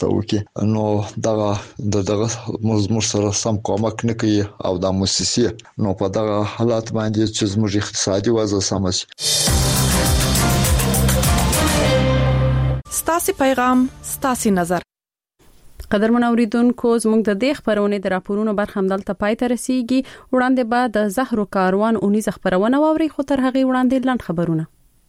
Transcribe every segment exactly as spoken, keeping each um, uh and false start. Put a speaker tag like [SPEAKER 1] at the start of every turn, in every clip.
[SPEAKER 1] ته وکي نو دغه د دغه موږ سره سم کومک نه کوي او د موسسې نو په دغه حالات باندې چې زموږ اقتصادي وضع سم شي.
[SPEAKER 2] ستاسو پیغام ستاسو نظر.
[SPEAKER 3] قدرمن اوریدونکو زموږ د دې خبرونه د راپورونو برخه همدلته پای ته رسیږي. وړاندې بعد د زهرو کاروان اونیز خبرونه واوري خو تر هغه وړاندې لاند خبرونه.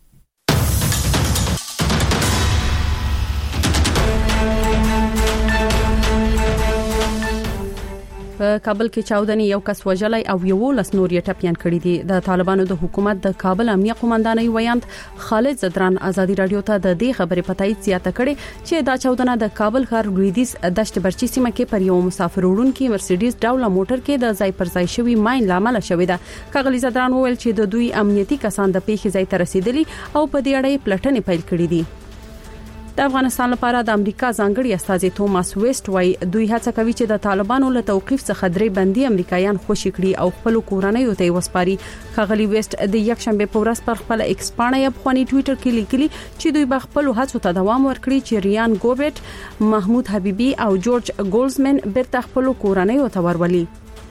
[SPEAKER 3] په کابل کې چاودنې یو کس وژلای او یو لس نور یې ټپيان کړي دي. د طالبانو د حکومت د کابل امنیه قومندانۍ ویاند خالد زدران ازادي رادیو ته د دې خبرې پتايت زیاته کړي چې دا چاودنه د کابل ښار لویدیز دشت برچی سیمه کې پر یو مسافر وړونکي مرسيډیز ډاوله موټر کې د ځای پر ځای شوی ماین لامل شوې ده. کاغلی زدران وویل چې د دوی امنیتي کسان د پیښې ځای ته رسیدلي او په دې اړه پلټنې پیل کړې دي. د افغانستان لپاره د امریکا ځانګړي استازي توماس ویسټ وايي دوی هڅه کوي چې د طالبانو له توقيف څخه درې بندي امریکایان خوشي کړي او خپل کورنۍ ته وسپاري. خغلی ویسټ د یک شنبه په ورځ پر خپل ایکس باندې په خوني ټوئیټر کې لیکلي چې دوی به خپل هڅو ته دوام ورکړي چې ریان ګوبټ، محمود حبيبي او جورج ګولزمن بیرته خپل کورنۍ ته ورولي.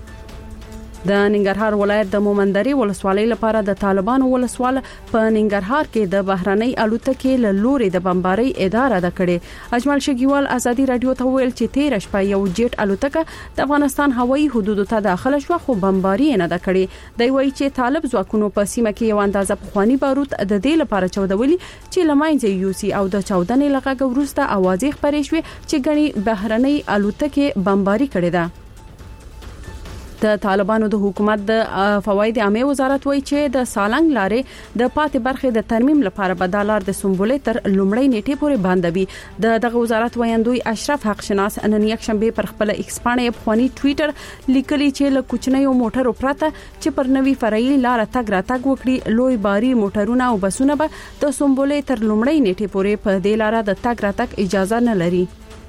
[SPEAKER 3] د ننګرهار ولایت د مومندري ولسوالۍ لپاره د طالبانو ولسوال په ننګرهار کې د بهرنۍ الوتکې له لوري د بمبارۍ اداره د کړې. اجمل شګیوال ازادي رادیو ته ویل چې تیر شپه یو جیټ الوتکه د افغانستان هوایي حدودو ته داخله شو خو بمباري نه د کړې. دی وایي چې طالب ځواکونو په سیمه کې یو اندازه پخوانی بارود د دې لپاره چودولي چې لماینځي یوسي او د چودنې لغه ورسته اوازې خبرې شوې چې غني بهرنۍ الوتکې بمباري کړې ده. د طالبانو د حکومت د فواید عامه وزارت وایي چې د سالنګ لارې د پاتې برخې د ترمیم لپاره بدلار د سمبولې تر لومړی نیټه پورې باندې وي. د دغه وزارت وایندوی اشرف حق شناس نن یک شنبه پر خپل ایکس باندې په خوني ټوئیټر لیکلي چې له کوچنیو موټرو پرته چې پر نوي فرعي لار تګ را تګ وکړي لوی باري موټرونه او بسونه به د سمبولې تر لومړی نیټه پورې په دې لار د تګ را تګ اجازه نه لري.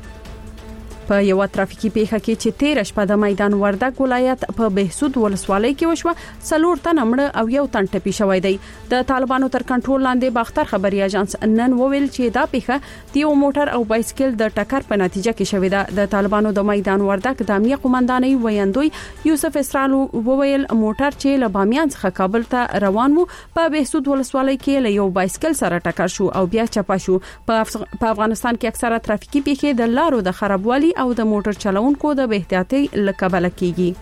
[SPEAKER 3] په یو ترافیکي پیښه کې چې تیر شپه د میدان وردګ ولایت په بهسود ولسوالۍ کې وشوه څلور تن مړه او یو تن ټپي شوی دی. د طالبانو تر کنټرول لاندې باختر خبري اژانس نن وویل چې دا پیښه د یو موټر او بایسکل د ټکر په نتیجه کې شوې ده. د طالبانو د میدان وردګ د امنیه قومندانۍ ویاندوی یوسف اسرالو وویل موټر چې له بامیان څخه کابل ته روان وو په بهسود ولسوالۍ کې له یو بایسکل سره ټکر شو او بیا چپا شو. په افغانستان کې اکثره ترافیکي پیښې د لارو د خرابوالي او د موټر چلوونکو د بې احتیاطۍ لکبل کیږي.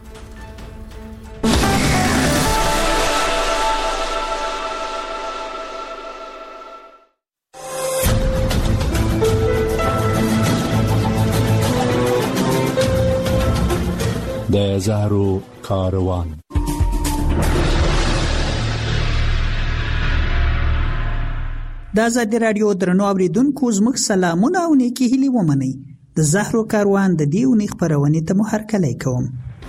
[SPEAKER 4] د زهرو کاروان.
[SPEAKER 5] د آزادي رادیو درنو اوریدونکو زموږ سلامونه او نیکی هیلې ومنئ. د زهرو کاروان د دې اونۍ خبرونه ته مو هرکلی کوم.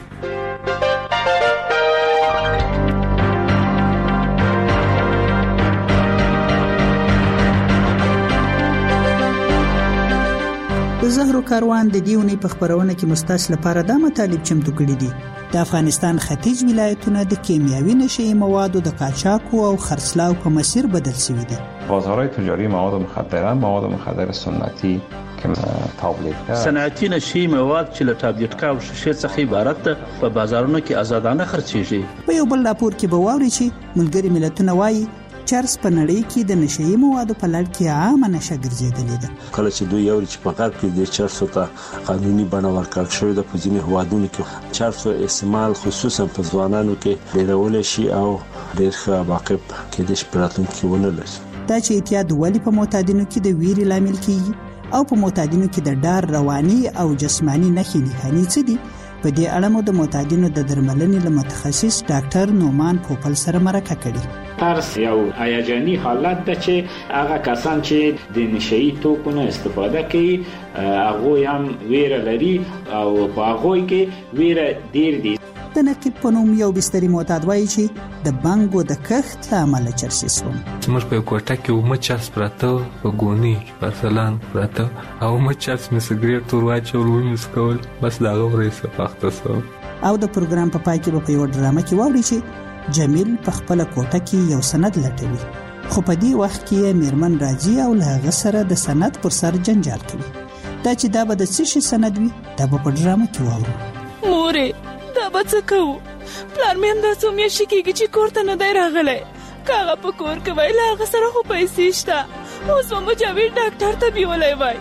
[SPEAKER 5] د زهرو کاروان د دې اونۍ په خبرونه کې مستاس لپاره د مطالب چمتو کړي دي. د افغانستان ختیځ ولایتونه د کیمیاوي نشئی موادو د قاچاق او خرڅلاو په مسیر بدل شوي دي.
[SPEAKER 6] بازارهای تجاری مواد مخدره، مواد مخدر سنتی که تابلیت کرد.
[SPEAKER 7] صنعتی نشئی مواد چې له تابلیتکا او شیشه څخه عبارت ده په بازارونو کې آزادانه خرڅېږي.
[SPEAKER 5] په یو بل راپور کې به واوري چې ملګری ملتونه وایي چرس په نړۍ کې د نشئی موادو په لړ کې عامه نشه ګرځېدلې ده.
[SPEAKER 8] کله چې دوی یو چې په غرب کې د چرسو ته قانوني بڼه ورکړل شوې ده په ځینې هوادونو کې چرسو استعمال خصوصا په ځوانانو کې ډېرول شي او ډېر ښه واقف کېدای شي په راتلونکي کې ونه لري.
[SPEAKER 5] دا چې اعتیاد ولې په معتادینو کې د ویرې لامل کیږي او په معتادینو کې د ډار رواني او جسمانی نښې نښانې څه دي؟ په دې اړه مو د معتادینو د درملنې له متخصص ډاکټر نومان پوپل سره مرکه کړې.
[SPEAKER 9] ترس یو هیجاني حالت ده چې هغه کسان چې د نشئی توکو نه استفاده کوي هغه هم ویره لري او په هغه کې ویره ډیر دي.
[SPEAKER 5] د نقیب په نوم یو بستري معتاد وایي چې د بنګو د کښت له امله چرسي سوم.
[SPEAKER 10] موږ په کوټه کې ومه چرس پراته په ګونی پرسلان پراته او ومه چرس مې سګریټ تور واچول ومې سکول بس دا غوړې سپاخته سو.
[SPEAKER 5] او د پروګرام په پای کې په یو ډرامه کې واوري چې جمیل په خپل کوټه کې یو سند لټوي خو په دې وخت کې میرمن راځي او له هغه سره د سند پر سر جنجال کوي. دا چې دا به د څه شي سند وي دا به په ډرامه کې واورو.
[SPEAKER 2] مورې دا به څه کوو؟ پلار مې همداسې ومیاشتې کېږي چې کور ته نه دی راغلی. که هغه په کور کې وای له هغه سره خو پیسې شته، اوس به مو جاوید ډاکټر ته بیولی وای.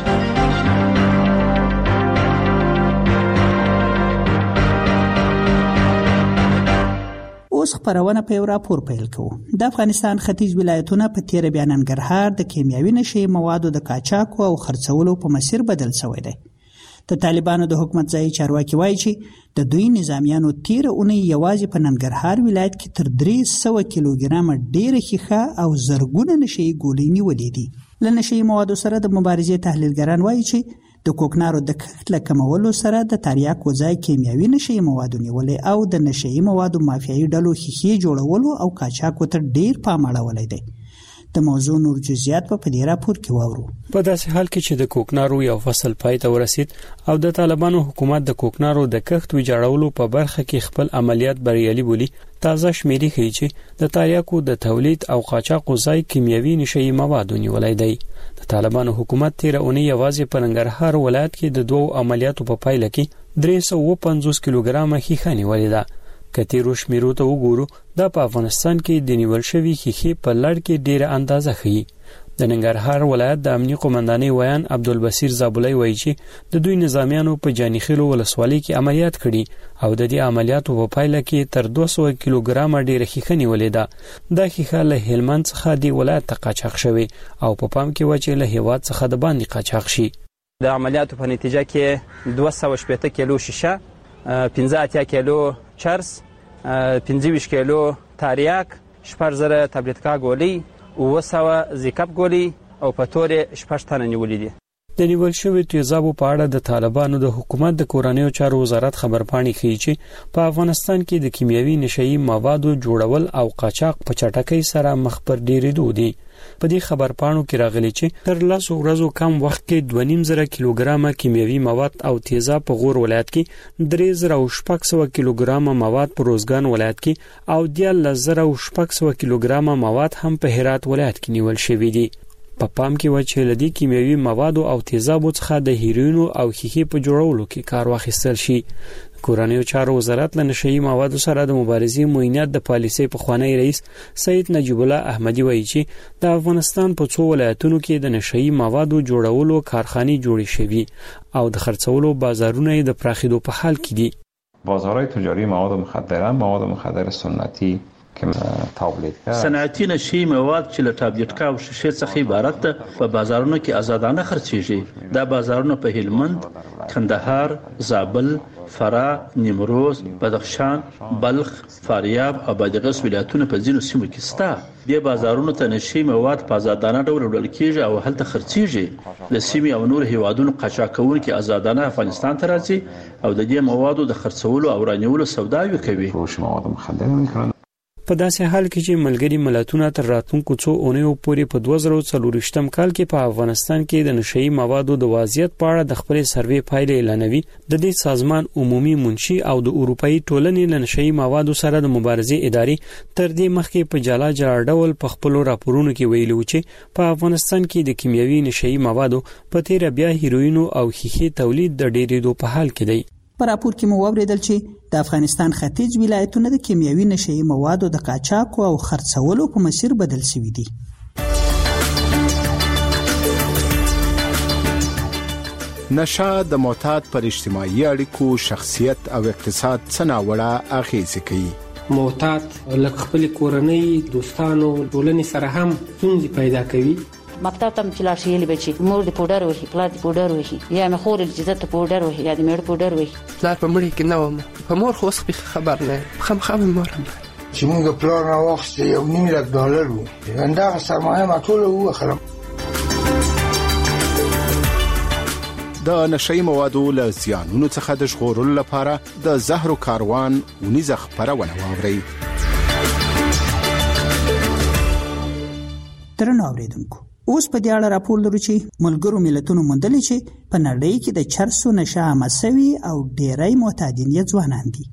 [SPEAKER 5] اوس خبرونه په یو راپور پیل کوو. د افغانستان ختیځ ولایتونه په تیر بیا ننګرهار د کیمیاوي نشي موادو د قاچاق او خرڅولو په مسیر بدل شوی دی. د طالبانو د حکومت ځای چارواکي وایي چې د دوی نظامیانو تیر اونۍ یوازې په ننګرهار ولایت کې تر درې سوه کیلوګرام ډېره ښیښه او زرګونه نشي ګولۍ نیولې دي. له نشي موادو سره د مبارزې تحلیلګران وایي چې د کوکنارو د کښت له کمولو سره د تریاکو ځای کیمیاوي نشي موادو نیولې او د نشي موادو مافیایي ډلو ښیښې جوړولو او قاچاقو ته ډېر پام اړولی دی. د موضوع نور جزئیات په دې راپور کې واورو.
[SPEAKER 11] په داسې حال کې چې د کوکنارو یو فصل پای ته ورسید او د طالبانو حکومت د کوکنارو د کښت ویجاړولو په برخه کې خپل عملیات بریالي بولي، تازه شمیرې ښیي چې د تریاکو د تولید او قاچاقو ځای کیمیاوي نشي موادو نیولای دی. د طالبانو حکومت تیر اونۍ یوازې په ننګرهار ولایت کې د دوو عملیاتو په پایله کې درې سوه پنځوس کیلوګرام ښیښه نیولې ده. که تیرو شمیرو ته وګورو دا په افغانستان کې د نیول شوي ښیښې په لړ کې ډیره اندازه ښیي. د ننګرهار ولایت د امنیه قومندانۍ ویان عبدالبصیر زابلی وایي چې د دوی نظامیانو په جانیخیلو ولسوالۍ کې عملیات کړي او د دې عملیاتو په پایله کې تر دوه سوه کیلوګرام ډیره ښیښه نیولې ده. دا ښیښه له هلمند څخه د ولایت ته قاچاق شوې او په پام کې و چې له هیواد څخه د باندې قاچاق شي.
[SPEAKER 12] د عملیاتو په نتیجه کې دوه سوه شپېته کیلو شیشه، پنځه اتیا کیلو چرس، پنځه ویشت کیلو تریاک، شپږ زره تابلیتکا ګولۍ، اووه سوه زیکپ ګولۍ او په تورې شپږ تنه نیولې دي.
[SPEAKER 11] د نیول شویو تیزابو په اړه د طالبانو د حکومت د کورنیو چارو وزارت خبرپاڼې ښیي چې په افغانستان کې د کیمیاوي نشي موادو جوړول او قاچاق په چټکۍ سره مخ پر ډیرېدو دي. په دې خبرپاڼو کې راغلي چې تر لسو ورځو کم وخت کې دوه نیم زره کیلوګرامه کیمیاوي مواد او تیزاب په غور ولایت کې، درې زره او شپږ سوه کیلوګرامه مواد په روزګان ولایت کې او دیارلس زره او شپږ سوه کیلوګرامه مواد هم په هرات ولایت کې نیول شوي دي. په پام کې و چې له دې کیمیاوي موادو او تیزابو څخه د هیروینو او ښیښې په جوړولو کې کار واخیستل شي. کورنیو چارو وزارت له نشي موادو سره د مبارزې معینات د پالیسۍ پخوانی رئیس سید نجیب الله احمدی وایي چې د افغانستان په څو ولایتونو کې د نشي موادو جوړولو کارخانې جوړې شوي او د خرڅولو بازارونه د پراخېدو په حال کې دي.
[SPEAKER 6] بازارهای تجاری مواد مخدره، مواد مخدر سنتی که تابلیت کرد.
[SPEAKER 7] صنعتی نشي مواد چې له تابلیتکا او شیشې څخه عبارت ده په بازارونو کې آزادانه خرڅېږي. دا بازارونه په هلمند، کندهار، زابل، فراه، نیمروز، بدخشان، بلخ، فاریاب او بادغیس ولایتونو په ځینو سیمو کې شته. دې بازارونو ته نشي مواد په آزادانه ډول وړل کېږي او هلته خرڅېږي. له سیمې او نور هیوادونو قاچاقونکي آزادانه افغانستان ته راځي او د دې موادو د خرڅولو او رانیولو سوداوي کوي.
[SPEAKER 6] فروش مواد مخدره میکنن.
[SPEAKER 11] په داسې حال کې چې ملګری ملتونه تر راتلونکو څو اونیو پورې په دوه زره څلورویشتم کال کې په افغانستان کې د نشي موادو د وضعیت په اړه د خپل سروې پایلې اعلانوي، د دې سازمان عمومي منشي او د اروپאי ټولنې له نشي موادو سره د مبارزې ادارې تر دې مخکې په جلا جلا ډول په خپل راپورونو کې ویلي و چې په افغانستان کې د کیمیاوي نشي موادو په تیر بیا هیروینو او ښیښې تولید د ډېرېدو په حال کې دی.
[SPEAKER 5] په راپور کې مو واوریدل چې د افغانستان ختیځ ولایتونه د کیمیاوي نشي موادو د قاچاق او خرڅولو په مسیر بدل شوي دي.
[SPEAKER 13] نشه د معتاد پر اجتماعي اړیکو، شخصیت او اقتصاد څه ناوړه اغیزې کوي.
[SPEAKER 14] معتاد لکه خپل کورنۍ، دوستانو، ټولنې سره هم ستونزې پیدا کوي.
[SPEAKER 15] مکتب ته چې لاړ شي به چې مور د پودر وهي، پلار د پودر وهي، یا مې خور چې زته پودر وهي، یا د مېړه پودر وهي.
[SPEAKER 16] پلار په مړي کې نه وم، په مور خو څه خبر نه، خامخا مې مور هم
[SPEAKER 17] چې موږ پلار نه واخیست یو نیم لک ډالر وو، دا سرمایه ما ټوله واخلم.
[SPEAKER 13] د نشي موادو له زیانونو څخه د ژغورلو لپاره د زهرو کاروان ونیزه خپرونه واورئ.
[SPEAKER 5] درنو اوریدونکو، اوس په دې اړه راپور لرو چې ملګرو ملتونو موندلې چې په نړۍ کې د چرسو نشه عامه شوي او ډېری معتادین یې ځوانان دي.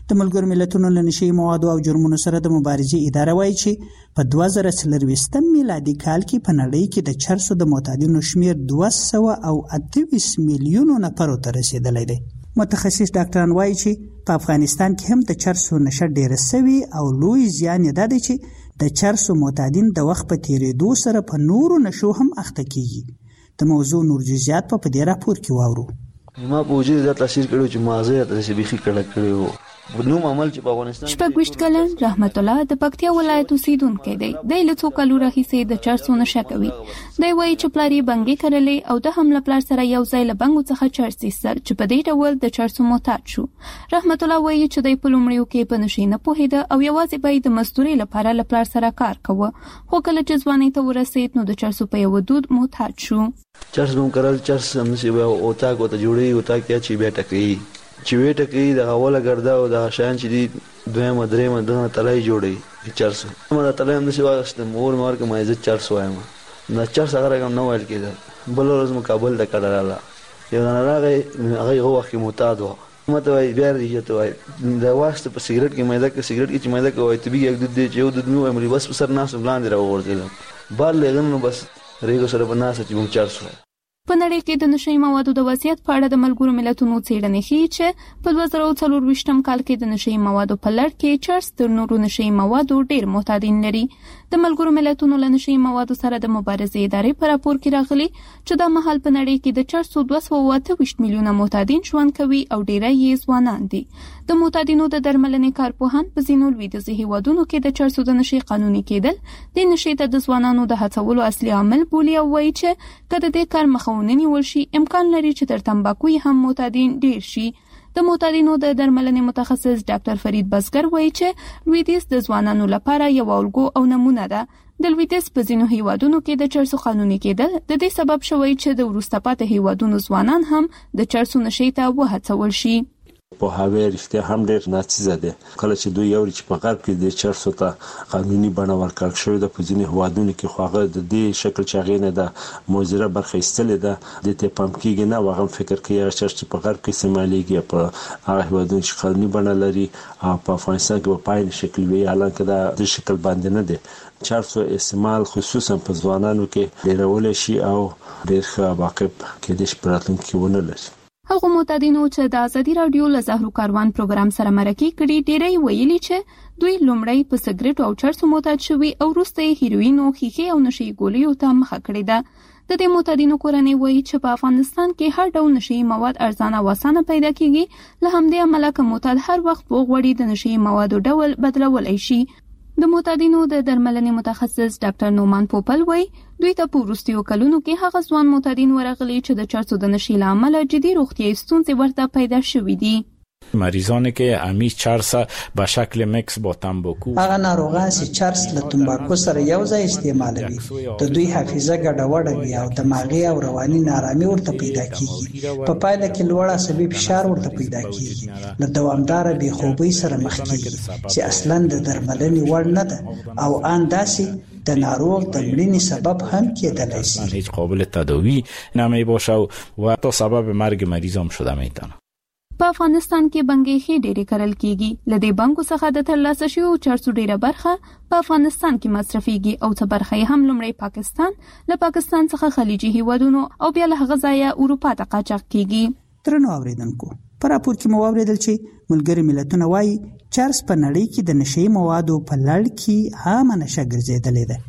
[SPEAKER 5] د ملګرو ملتونو له نشي موادو او جرمونو سره د مبارزې اداره وایي چې په دوه زره څلرويشتم میلادي کال کې په نړۍ کې د چرسو د معتادینو شمیر دوه سوه او اته ویشت میلیونو نفرو ته رسیدلی دی. متخصص ډاکټران وایي چې په افغانستان کې هم د چرسو نشه ډیره سوي او لوی زیان یې دا دی چې د چرسو معتادین د وخت په تیریدو سره په نورو نشو هم اخته کیږي. د موضوع نور جزئیات په دې راپور کې واورو.
[SPEAKER 18] ما په وجود د تاثیر کړو چې مازه د سبيخي کړه کړو نوم عمل چې په افغانستان
[SPEAKER 19] شپږ کلن رحمت الله د پکتیا ولایت اوسیدونکی دی. د لڅو کلو راهیسې د چرسو نشه کوي. دی وایي چې پلاری بنګي کړلې او د حمله پلار سره یو ځای له بنګو څخه چرس ایستل چې په دې ډول د چرسو معتاد شو. رحمت الله وایي چې د پلومړیو کې په نشي نه پوهیده او یوازې به د مزدوري لپاره له پلار سره کار کوي. خو کله چې ځواني ته ورسید نو د چرسو په یو دود معتاد شو.
[SPEAKER 18] چرس نوم کړل چرس هم نشي او تا کو ته جوړي او تا کې چې بیٹه کوي چې ویټه کې د اوله ګردا او د شان چې دی دویمه درېمه دغه تلای جوړي چرس ما تلای هم نشي واغست مور مور کې ما عزت چرس وایم نه چرس هغه کوم نو ویل کېده. بل ورځ مقابل د کړلاله یو نه راغی هغه هو وخت معتاد و مته وای بیا ریږي ته وای د واسطه په سیګریټ کې مېده کې سیګریټ کې چې مېده کې وای ته به یک د دې یو د نو امري بس سر ناس بلاندې راوړل بار لګنو بس ریګو سره بناسه چې مونږ چرس وای.
[SPEAKER 19] په نړۍ کې د نشي موادو د وضعیت په اړه د ملګرو ملتونو څېړنې ښيي چې په دوه زره څلرويشتم کال کې د نشي موادو په لړ کې چرس تر نورو نشي موادو ډېر معتادین لري. د ملګرو ملتونو له نشي موادو سره د مبارزې ادارې په راپور کې راغلي چې د مهال په نړۍ کې د چرسو دوه سوه او اته ویشت میلیونه معتادین ژوند کوي او ډېری یې ځوانان دي. د معتادینو د درملنې کارپوهان په ځینو لویدیځي هیوادونو کې د چرسو د نشي قانوني کېدل د نشي ته د ځوانانو د هڅولو اصلي عامل بولي او وایي چې کله د دې کار مخاوني نیول شي امکان لري چې تر تمباکو هم معتادین ډیر شي. د معتادینو د درملنې متخصص ډاکټر فرید بزګر وایي چې لویدیځ د ځوانانو لپاره یو الګو او نمونه ده. د لویدیځ په ځینو هیوادونو کې د چرسو قانوني کېدل د دې سبب شوی چې د وروسته پاتې هیوادونو ځوانان هم د چرسو نشي ته وهڅول شي.
[SPEAKER 8] په هغه رښتیا هم ډېر ناڅیزه ده کله چې دوی یو چې په غرب کې د چرسو ته قانوني بڼه ورکړل شوې ده. په ځینې هوادونو کې خو هغه د دې شکل چاغینه ده موزره برخه ایستلې ده د ته پام کېږي نه واغم فکر کوي چې چرس په غرب کې استعمالېږي په هغه هوادونو چې قانوني بڼه لري او په افغانستان کې په پاین شکل وی اعلان کړه د شکل باندې نه ده. چرسو استعمال خصوصا په ځوانانو کې ډېرول شي او ډېر ښه واقف کېدې شي پراتونکو ونه لري.
[SPEAKER 19] هغه معتادینو چې د ازادي رادیو له زهرو کاروان پروګرام سره مرکه کړي ډېری ویلي چې دوی لومړی په سګریټ او چرسو معتاد شوي او وروسته یې هیروین او ښیښې او نشي ګولیو ته مخه کړې ده. د دې معتادینو کورنۍ وایي چې په افغانستان کې هر ډول نشي مواد ارزانه او اسانه پیدا کیږي. له همدې امله که معتاد هر وخت وغواړي د نشي موادو ډول بدلولی شي. د معتادینو د درملنې متخصص ډاکټر نومان پوپل وایي دوی ته په وروستیو کلونو کې هغه ځوان معتادین ورغلي چې د چرسو د نشي له امله جدي روغتیايي ستونزې ورته پیدا شوې دي.
[SPEAKER 20] مریضانی که همی چرس به شکل مکس با تنباکو
[SPEAKER 5] هغه ناروغان چې چرس له تنباکو سره یو ځای استعمالوي د دوی حافظه ګډوډه وي او دماغي او رواني نارامي ورته پیدا کیږي. په پایله کې لوړ عصبي فشار ورته پیدا کیږي. له دوامدار بې خوبۍ سره مخ کیږي چې اصلا د درملنې وړ نه ده او ان داسې د ناروغ د مړینې سبب هم کېدلی شي.
[SPEAKER 20] هیچ قابل تداوی نمی باشه و تا سبب مرگ مریض هم شده میتونه.
[SPEAKER 19] په افغانستان کې بنګې ډېرې کرل کیږي. لدې بنګو څخه د ترلاسه شویو چرسو ډېره برخه په افغانستان کې مصرفيږي او څه برخه یې هم لومړی پاکستان له پاکستان څخه خلیجي هیوادونو او بیا له هغه ځایه اروپا ته قاچاق کیږي.
[SPEAKER 5] درنو اوریدونکو په راپور کې مو واوریدل چې ملګري ملتونه وایي چرس په نړۍ کې د نشي موادو په لړ کې عامه نشه ګرځېدلې ده.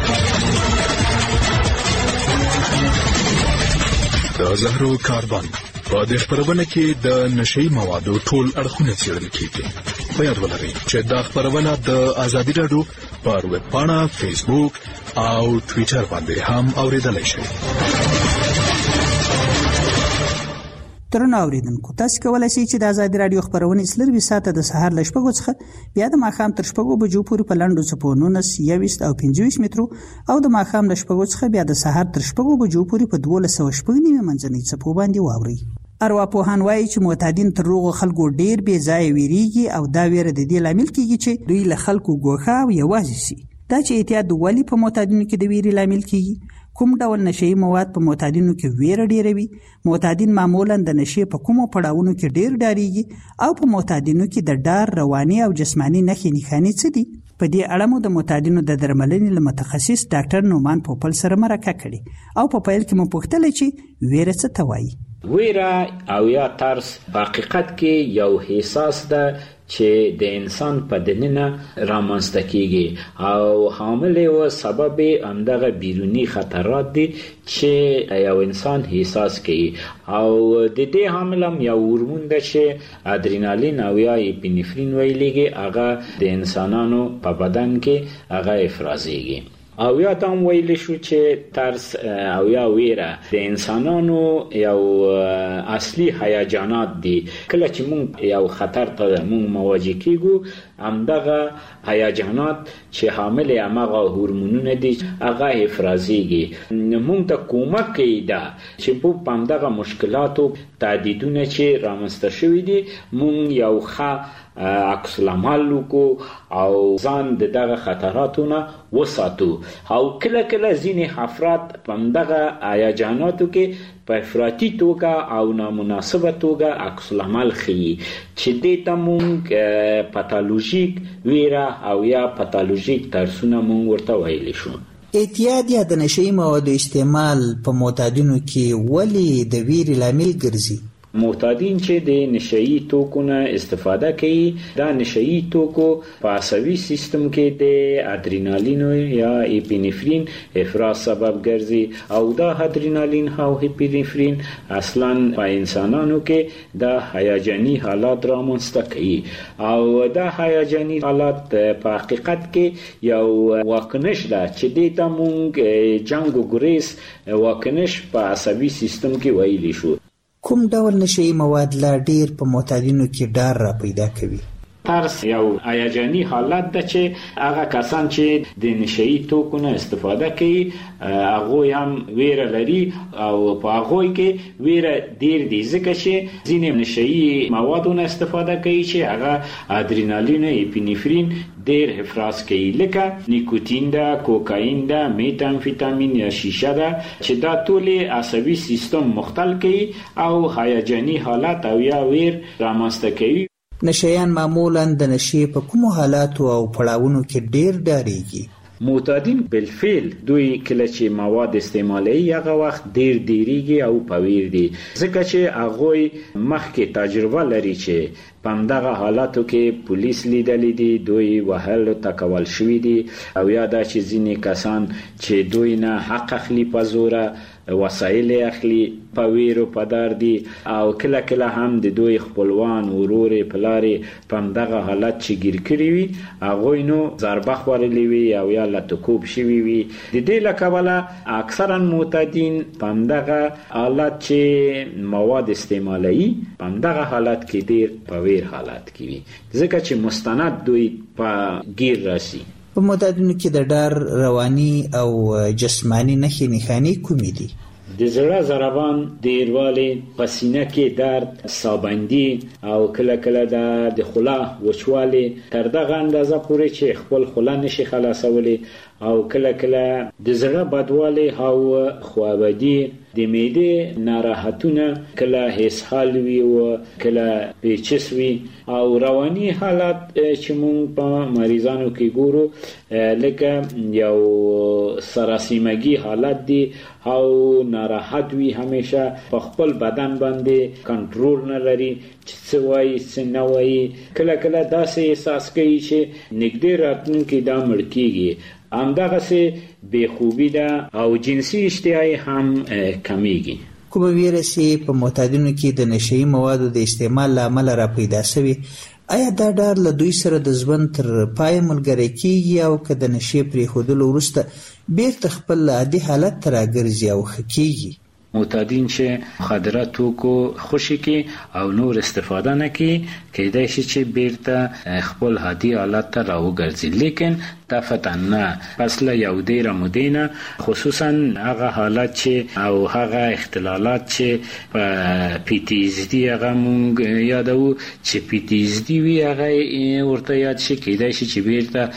[SPEAKER 21] د زهرو کاروان په دې خبرونه کې د نشي موادو ټول اړخونه څېړل کیږي. په یاد ولرئ چې دا خبرونه د ازادي رادیو پر ویب پاڼه، فیسبوک او ټوئیټر باندې هم اوریدلای شئ.
[SPEAKER 5] ترنو اوریدونکو تاسو کولای شئ چې د ازادي رادیو خبرونه سلروي ساعته د سهار ل شپږو څخه بیا د ماښام تر شپږو بجو پورې په لاندو چپونونس یويست او پنځه مترو او د ماښام ل شپږو څخه بیا د سهار تر شپږو بجو پورې په دولس سوه شپږ نیمه منځنۍ چپو باندې واوري. ارواپوهان وایي چې معتادین تر روغو خلکو ډیر بې ځایه ویریږي او دا ویره د دې لامل کیږي چې دوی له خلکو ګوښه او یوازې شي. دا چې اعتیاد ولې په معتادینو کې د ویرې لامل کیږي؟ کوم ډول نشئی مواد په معتادینو کې ویره ډیروي؟ معتادین معمولا د نشې په کومو پړاوونو کې ډیر ډاریږي او په معتادینو کې د ډار رواني او جسمانی نښې نښانې څه دي؟ په دې اړه مو د معتادینو د درملنې له متخصص ډاکټر نومان پوپل سره مرکه کړې او په پیل کې مو پوښتل چې ویره څه ته وایي؟
[SPEAKER 9] ویره او یا ترس په حقیقت کې یو احساس ده چې د انسان په دننه رامنځته کیږي او حامل او سبب همدغه بیرونی خطرات دي چې یو انسان احساس کوي او د دې حامل هم یو هورمون ده چې ادرینالین او یا اپینفرین ویلېږي، هغه د انسانانو په بدن کې هغه افرازېږي. او یا تام ویل شو چې ترس او یا ویره د انسانانو یو اصلي هیجانات دي. کله چې مونږ یو خطر ته مونږ مواجه کیږو، همدغه هیجانات چې حامل هغه هورمونونه دي هغه افرازېږي. مونږ ته کومک کوي دا چې په همدغه مشکلاتو تعدیدونه چې رامنځته شوي دي مونږ یو ښه عکس العمل وکړو او ځان د دغه خطراتونه وساتو. او کله کله ځینې افراد په همدغه هیجاناتو کې په افراطي توګه او نامناسبه توګه عکس العمل ښیي چې دې ته مونږ پاتالوژیک ویره او یا پاتالوژیک ترسونه مونږ ورته ویلی شو.
[SPEAKER 5] اعتیاد یا د نشئی موادو استعمال په معتادینو کې ولې د ویرې لامل ګرځي؟
[SPEAKER 9] معتادین چې د نشئی توکو نه استفاده کوي، دا نشئی توکو په عصبي سیستم کې د ادرینالین یا اپینفرین افراز سبب ګرځي او دا ادرینالین او اپینفرین اصلا په انسانانو کې دا هیجاني حالات رامنځته کوي او دا هیجاني حالات په حقیقت کې یو واکنش ده چې دې ته مونږ جنگ و ګریز واکنش په عصبي سیستم کې ویلی شو.
[SPEAKER 5] کوم ډول نشئی مواد لا ډیر په معتادینو کې ډار را پیدا کوي؟
[SPEAKER 9] ترس یو هیجاني حالت ده چې هغه کسان چې د نشئی توکو نه استفاده کوي هغه هم ویره لري او په هغه کې ویره ډیر دي ځکه چې ځینې نشئی موادونه استفاده کوي چې هغه ادرینالین اپینفرین ډیر افراز کوي، لکه نیکوتین ده، کوکاین ده، میتامفیتامین یا شیشه ده چې دا ټول عصبي سیستم مختل کوي او هیجاني حالت او یا ویر رامنځته کوي.
[SPEAKER 5] نشیان معمولا د نشې په کومو حالاتو او پړاوونو کې ډیر ډاریږي؟
[SPEAKER 9] معتادین بالفعل دوی کله چې مواد استعمالوي هغه وخت ډیر ډیریږي او پویر دي ځکه چې هغه مخکې تجربه لري چې په همدغه حالاتو کې پولیس لیدلې دي، دوی وهل تکول شوي دي او یا دا چې ځینې کسان چې دوی نه حق اخلي په زوره وسایل اخلي په ویرو پدار دي او کله کله هم د دوی خپلوان ورورې پلارې په همدغه حالت چې ګیر کړي وي هغوی نو ضربه خوړلې وي او یا لټکوب شوي وي. د دې له کبله اکثرا معتادین په همدغه حالت چې مواد استعمالوي په همدغه حالت کې ډیر په ویر حالت کې وي ځکه چې مستند دوی په ګیر راسي.
[SPEAKER 5] په معتادینو کې د ډار رواني او جسمانی نښې نښانې کومې دي؟
[SPEAKER 9] د زړه ضربان ډیروالی، په سینه کې درد، سابندي او کله کله د خوله وچوالی تر دغه اندازه پورې چې خپل خوله نشي خلاصولی او کله کله د زړه بدوالی او خوابدي، د معدې ناراحتونه، کله اسهال وي او کله پیچس وي او رواني حالات چې مونږ په مریضانو کې ګورو لکه یو سراسیمګي حالت دی او ناراحت وي، همیشه په خپل بدن باندې کنټرول نه لري چې څه وایي څه نه وایي، کله کله داسې احساس کوي چې نږدې راتلونکي دا مړ کیږي. همدغسې بېخوبي ده او جنسي اشتهایی هم کمیږي.
[SPEAKER 5] کومه ویره چې په معتادینو کې د نشئی موادو د استعمال له امله را پیدا شوي، آیا دا ډار له دوی سره د ژوند تر پای ملګری کیږي او که د نشې پرېښودلو وروسته بیرته خپل عادي حالت ته راګرځي او ښه کیږي؟
[SPEAKER 9] معتادین چې مخدره توکو خوشي کې او نور استفاده نه کوي کېدای شي چې بیرته خپل عادي حالت ته راوګرځي، لیکن دفعتا نه پس له یو ډیره مودینه خصوصا هغه حالات چې او هغه اختلالات چې په پی تی ایس دی هغه مونږ یادو چې پی تی ایس دی وی هغه ورته یاد شي کېدای شي چې بیرته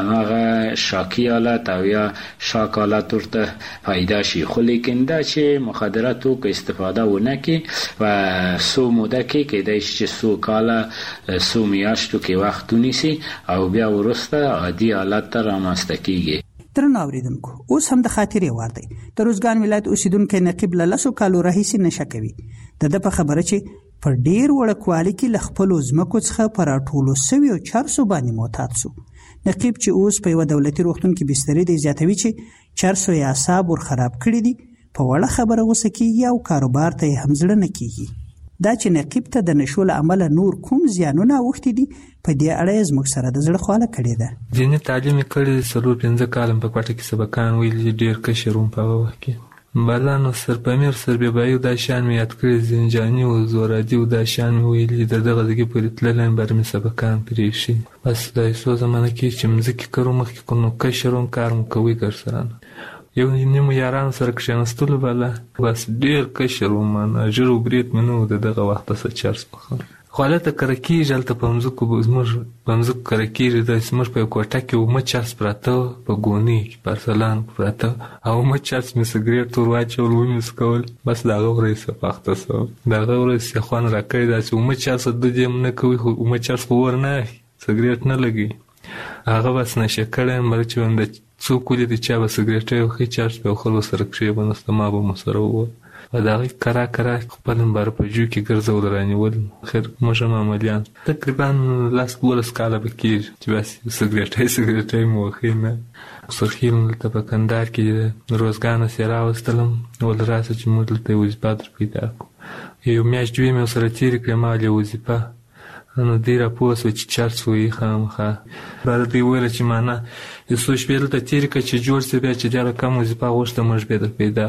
[SPEAKER 9] هغه شاکی حالت او یا شاک حالت ورته پیدا شي خو لیکن دا چې مخدراتو که استفاده ونه کی و سو موده کې کېدای شي چې سو کاله سو میاشتو کې وخت ونیسي او بیا ورسته عادي حالت ته رامنځته کیږي.
[SPEAKER 5] درنو اوریدونکو اوس هم د خاطرې وار دی. د روزګان ولایت اوسیدونکو نقیب له لسو کالو راهیسې نشه کوي. د د په خبره چې پر ډیر وړکوالي کې ل خپل ځمکو څخه پر ټولو سوي او چارسو باندې معتاد سو. نقیب چې اوس په یو دولتي روغتون کې بسترې دی زیاتوي چې چارسو یا اعصاب ور خراب کړی دي په وړه خبره غوسه کیږي او کاروبار ته هم ځړه نه کیږي. دا چې نقیب ته د نشو له امله نور کوم زیانونه اوښتي دي په دې اړه زموږ سره د زړه خواله کړې ده.
[SPEAKER 10] دیني تعلیم کړی څلور پنځه کال په کوټه کې سبقان ویلي ډیر کشروم په وخت کې بلانو سرپمیر سربېبایو دا شان مې یاد کړی زنجاني او زورادي او دا شان مې ویلي د دغه ځګې پورې تللی بر مې سبقان پرې شي بس د یسو زمانه کې چې مځکې کرو مخکې کو نو کشروم کار مو کوي ګرسره یو نیمو یاران سره کښېنستلو بله بس ډېر کشر وم ژر وبرېد مې نه و د دغه وخته څه چرس پخول خو هلته کره کېږي هلته په مځکو زموږ په مځکو کره کېږي داسې زموږ په یو کوټه کې اومه چرس پراته په ګونۍ کې پارسلان پراته او اومه چرس مې سګرېټ ور واچول ومې څکول بس د هغه ورځ څه پاخته سوم د هغه ورځ یې خوند راکړی داسې اومه چرس دود یې هم نه کوي خو اومه چرس خو ور نه اخلي سګرېټ نه لګوي هغه بس نشه کړی یم بل چې هم د څوک ولید چا به سګرېټ وخی چارج په خلکو سره کښې بنسته ما به مو سره ووت په د هغې کرا کرا خپل باره په جو کې ګرځول رانیول خیر موږ هم عملیان تقریبا لس دولس کاله به کېږي چې بس سګرېټی سګرېټی مو وخی نه سرخیل دلته په کندهار کې روزګان سې راوستلم ول راسه چې موږ دلته یې وظیفه در پیدا کړو یو میاشت دوې مې ورسره تېرې کړې ما ولې وظیفه نو دی راپوه سوه چې چرس وایي خامخا بیا دوی ویله چې معنا یو څو شپې دلته تېرې کړه چې جوړ سي بیا چې ډېره کم وظیفه غوښته موږ بیا در پیدا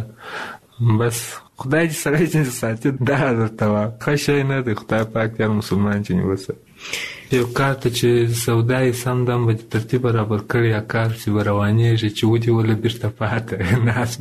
[SPEAKER 10] بس خدای دې سړی چې ساتي دا درته وه ښه شی نه دی خدای پاک یار مسلمان چې نیوسه یو کار ته چې سودا یې سم دم به دې ترتیب برابر کړی یا کار چې به روانېږي چې ودې وله بېرته پاته ناست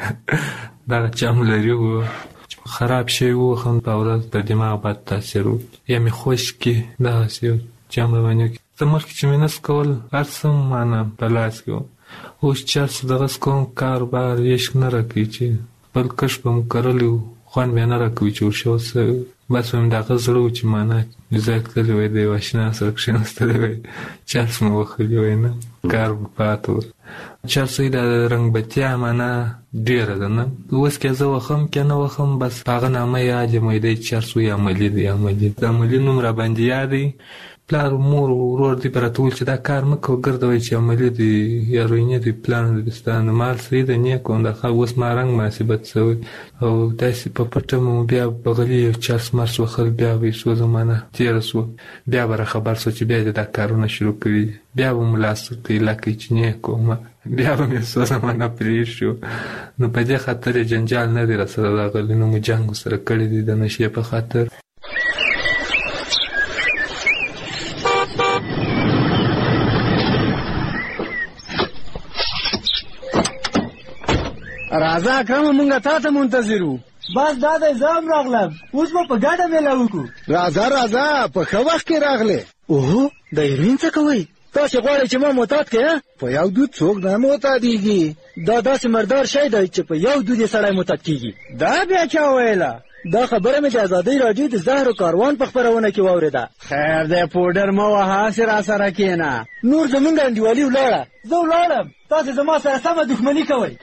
[SPEAKER 10] به دغه چم لري و خراب شوی و هم په ورځ د دماغ بد تاثیر و یا مې خوش کې دغسې یو جام رواني وکړي ته مخکې چې مې نس کول هر څه معنه په لاس کې و اوس چرس دغسې کوم کاروبار عشق نه راکوي چې خپل کښ به مو کرلی و خوند بیا نه راکوي چې ورشو څه بس وایم د هغه زړه و چې معنه ځای تللی وی د یو اشنا سره کښېنستلی وی چرس مې وهلي وی نه کار به پاته و چرسوی د رنګبتیا معنا ډېره ده نه اوس که زه وخم که نه وخم بس هغه نامه یاد یم دی چرسوی عملي دی عملي د عملي نوم راباندې یاد دی پلار مور ورور دی راته ویل چې دا کار مه کوه ګرده وایي چې عملي دی یا روینې دی پلان دی ستا د مال صحیح ده نیک و د اوس ما رنګ مناسبت شوی او داسې په پټه مو بیا بغلي یو چرس مرس وخل بیا به څو زمانه تېره سوه بیا به راخبر سو چې بیا دې دا کارونه شروع کړي بیا به مو لاس ورته لکه چې نیک ومه بیا به مې څو زمانه پرې شو نو په دې خاطر یې جنجال نه دی راسره راغلی نو مو جنګ ورسره کړی دی د نشې په خاطر
[SPEAKER 1] راځه اکرم مونږ تا ته منتظر وو
[SPEAKER 22] بس دا دی زه هم راغلم اوس به په ګډه میله وکړو
[SPEAKER 1] راځه راځه په ښه وخت کې راغلې اوهو د هیروین څه کوئ تاسې غواړئ چې ما معتاد کړې په یو دود څوک نه معتادېږي دا داسې مردار شی دی چې په یو دود یې سړی معتاد کېږي دا بیا چا ویله دا خبره مې د ازادۍ راډیو د زهر و کاروان په خپرونه کې واورېده خیر دی پوډر مه وهه هسې راسره کښېنه نور زمونږ انډیوالي ولاړه
[SPEAKER 22] زه ولاړم تاسې زما سره سمه دښمني کوئ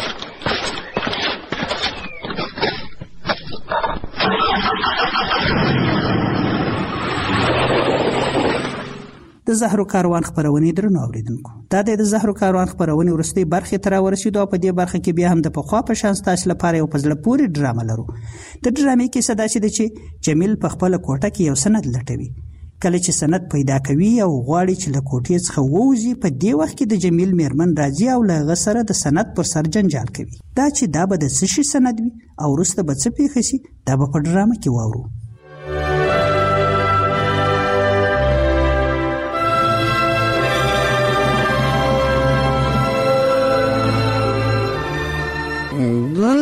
[SPEAKER 5] د زهرو کاروان خپرونې درنو اوریدونکو دا د زهرو کاروان خپرونې وروستۍ برخې ته راورسېدو او په دې برخه کې بیا هم د پخوا په شان ستاسو لپاره یو په زړه پورې ډرامه لرو د ډرامې کیسه داسې ده چې جمیل په خپله کوټه کې یو سند لټوي کله چې سند پیدا کوي او غواړي چې له کوټې څخه ووځي په دې وخت کې د جمیل میرمن راځي او له هغه سره د سند پر سر جنجال کوي دا چې دا به د څه شي سند وي او وروسته به څه پیښه شي دا به په ډرامه کې واورو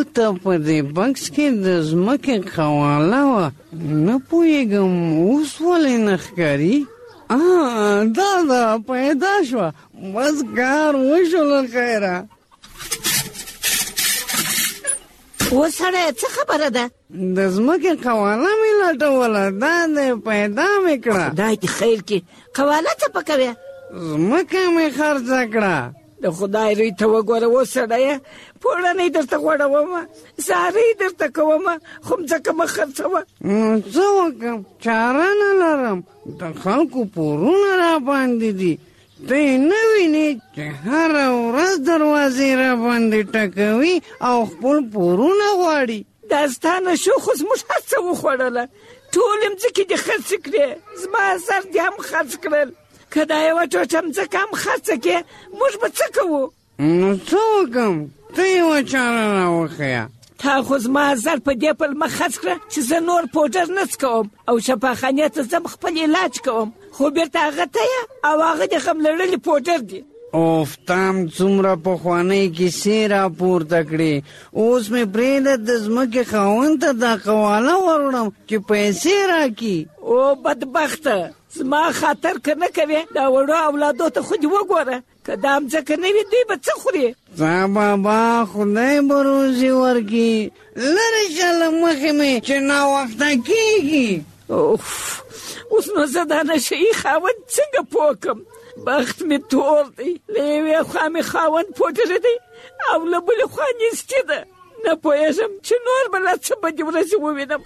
[SPEAKER 3] ته په دې بکس کې د ځمکې قواله وه، نه پوهېږم اوس ولې نه ښکاري؟ دا ده پیدا شوه، بس کار وشو له خیره.
[SPEAKER 4] اوس سړی څه خبره ده؟
[SPEAKER 3] د ځمکې قواله مې لټوله، دا دی پیدا مې کړه.
[SPEAKER 4] خدای دې خیر کړي. قواله څه پکوې؟
[SPEAKER 3] ځمکه مې خرڅه کړه.
[SPEAKER 4] د خدای روی ته وګوره اوس سړیه، پوړنۍ درته غوړومه، زارۍ درته کومه، خو مځکه مه خرڅوه.
[SPEAKER 3] نو څه وکړم؟ چاره نه لرم، د خلکو پورونه را باندې دي. ته یې نه وینې چې هره ورځ دروازې را باندې ټکوي او خپل پورونه غواړي.
[SPEAKER 4] دا ستا نه شو، خو زموږ هر څه وخوړله، ټولې مځکې دې خرڅې کړې، زما زر دې هم خرڅ کړل. که دا یوه ټوټه مځکه هم خرڅه کړې، موږ به څه کوو؟
[SPEAKER 3] نو څه وکړم؟ ته یوه چاره را وښیه.
[SPEAKER 4] تا خو زما زر په دې پلمه خرڅ کړه چې زه نور پوډر نه څکوم او شفاخانې ته ځم خپل علاج کوم، خو بیرته هغه ته یې او هغه د غم لړلي پوډر دي.
[SPEAKER 3] اوف، تام څومره پخوانۍ کیسې راپورته کړې، اوس مې پرېږده د ځمکې خاوند ته دا قواله وروړم چې پیسې راکړي.
[SPEAKER 4] او بدبخته، زما خاطر که نه کوې، دا وړو اولادو ته خو دې وګوره، که دا مځکه نه وي دوی به څه خوري؟
[SPEAKER 3] ځه بابا، خدای به روزي ورکړي. لرې شه له مخې مې چې ناوخته کېږي.
[SPEAKER 4] اوف، اوس نو زه دا نشهیي خاوند څنګه پوه کړم؟ بخت مې تور دی، له یوې خوا مې خاوند پوډر دی او له بلې خوا نیستي ده. نه پوهېږم چې نور به لا څه بدې ورځې ووینم.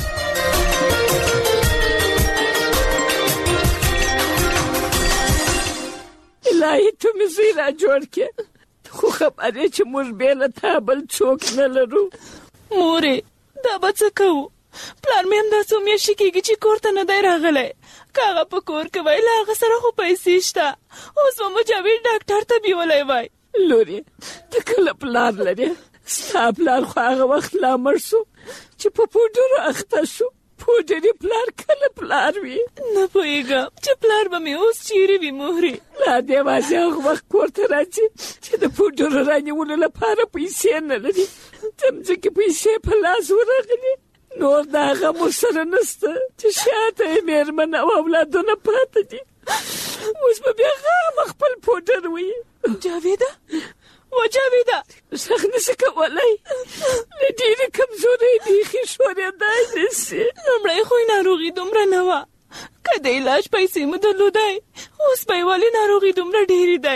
[SPEAKER 4] الهي ته مې زوی را جوړ کړې، خو خبرې چې موږ بې له تا بل څوک نه لرو.
[SPEAKER 2] مورې، دا به څه کوو؟ پلار مې همداسې میاشتې کېږي چې کور ته نه دی راغلی، که هغه په کور کې وای له هغه سره خو پیسې شته، اوس به مجاور ډاکټر ته بیولی وای.
[SPEAKER 4] لورې، ته کله پلار لرې؟ ستا پلار خو هغه وخت لا مړ شو چې په پوډرو اخته شو. پوډري پلار کله پلار وي؟
[SPEAKER 2] نه پوهېږم چې پلار به مې اوس چیرې وي مورې.
[SPEAKER 4] لا دې واځي هغه وخت کور ته راځي چې د پوډرو رانیولو لپاره پیسې نه لري، د مځکې پیسې په لاس ورغلي، نور د هغه مور سره نسته چې شاته یې مېرمن او اولادونه پاته دي. اوس به بیا غامه خپل پوډر وي.
[SPEAKER 2] جاویده، و جاویده،
[SPEAKER 4] غږ نشي کولی، له ډېرې کمزورۍ بیخي ښورېدای نشي.
[SPEAKER 2] لومړی خو یې ناروغي دومره نه وه، که د علاج پیسې مو درلودی، اوس به یې ولې ناروغي دومره ډېرې دی؟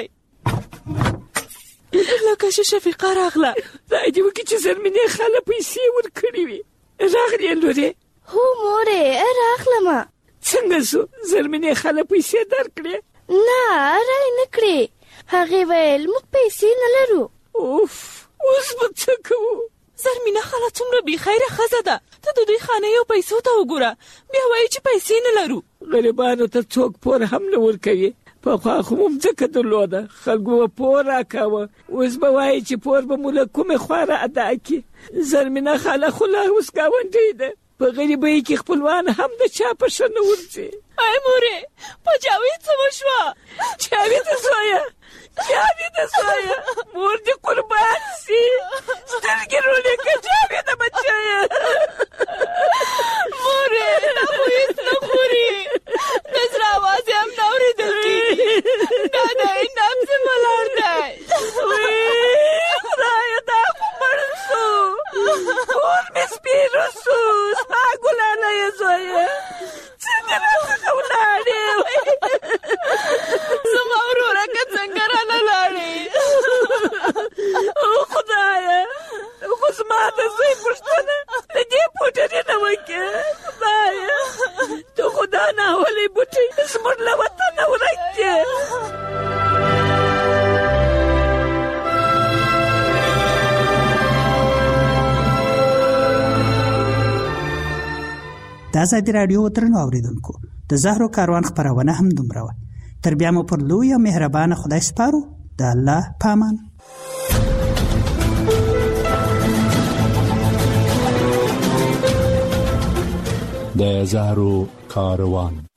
[SPEAKER 2] لکه چې شفیقه راغله.
[SPEAKER 4] خدای دې وکړي چې زرمینې خاله پیسې ورکړې وي. راغلې لورې؟
[SPEAKER 23] هو مورې، راغلمه.
[SPEAKER 4] څنګه شو؟ زرمینې خاله پیسې درکړې؟
[SPEAKER 23] نه، رای نه کړې. هغې ویل موږ پیسې نه لرو.
[SPEAKER 4] اوف، اوس به څه کوو؟
[SPEAKER 2] زرمینه خاله څومره بېخیره ښځه ده، ته د دوی خانې او پیسو ته وګوره، بیا وایي چې پیسې نه لرو.
[SPEAKER 4] غریبانو ته څوک پور هم نه ورکوي. پخوا خو مو مځکه درلوده، خلکو به پور راکاوه، اوس به وایي چې پور به مو له کومې خوا را ادا کړي. زرمینه خاله خو لا اوس ګاونډۍ ده، په غریبۍ کې خپلوان هم د چا په ښه نه ورځي.
[SPEAKER 2] ای مورې، په جاوید څه وشوه؟
[SPEAKER 4] جاویده زویه، جاویده زویه، مور دې قربان سي، سترګې رولې که جاویده بچیه.
[SPEAKER 2] مورې، دا خو هېڅ نه خوري، د زړه اواز یې هم نه اورېدل کېږي، دا دی نبض یې ولاړ دی.
[SPEAKER 4] خدایه، دا خو مړ شو، کور مې سپېره شو، ستا ګلانه یې زویه، څنګه راڅخه ولاړې؟
[SPEAKER 2] زما وروره که څنګه رانه لاړې؟
[SPEAKER 4] او خدایه، خو زما د زوی پوښتنه له دې پوډرې نه وکړه. خدایه، ته خو دا ناولې بوټی زموږ له وطنه ورک کړې.
[SPEAKER 5] د ازادي راډیو درنو اوریدونکو، د زهرو کاروان خپرونه هم دومره وه. تر بیا مو پر لوی او مهربانه خدای سپارو. د الله په امان.
[SPEAKER 21] د زهرو کاروان.